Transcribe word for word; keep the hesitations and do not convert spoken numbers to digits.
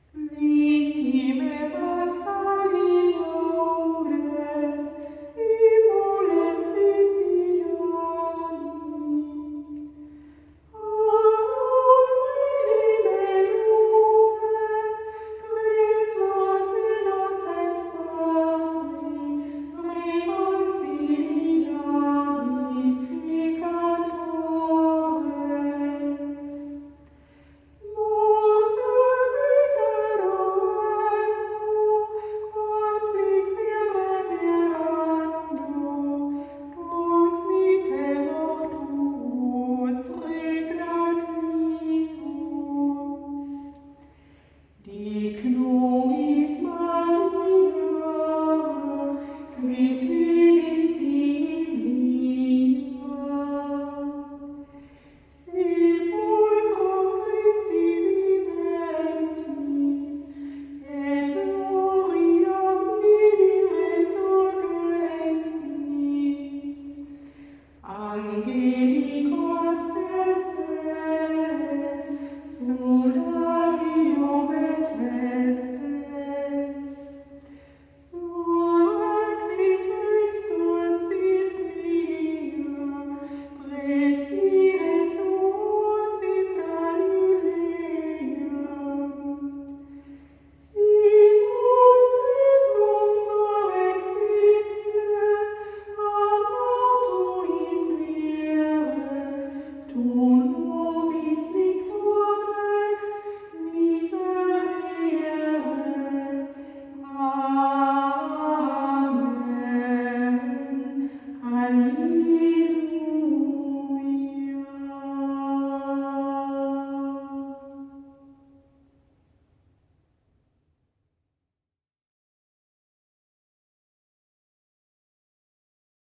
Victime Pascali laures, immolent Christiani. Agnus Veni Meruens, Christus innocens patri, primum filiavit peccatores. Mos ut mitero anno, confixere mirando, dux vite mortuus regnativus. Dic nobis Maria, quid vivisti in vina. Sepulchrum Christi viventis, et gloriam vidi resurgentis. Angeli costes teres, suda